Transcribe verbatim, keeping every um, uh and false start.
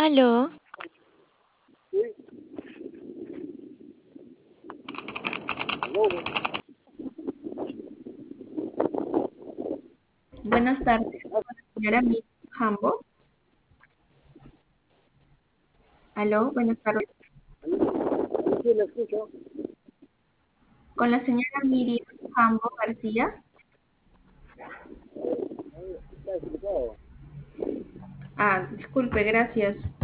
Aló, Sí, no, Buenas tardes, señora Miss Hambo. Aló, buenas tardes. sí, le escucho. Con la señora Miriam Hambo García. Está explicado. Ah, disculpe, gracias.